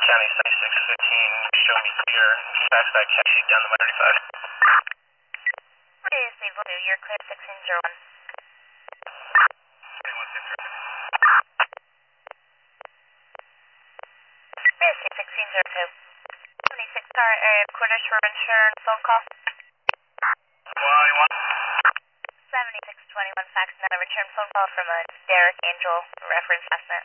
County 7615, show me clear, pass that cache down to my 35. Please, Naval 2, you're clear 1601. 1602. 76 star area quarters for insurance phone call. 7621 fax and a return phone call from a Derek Angel reference last night.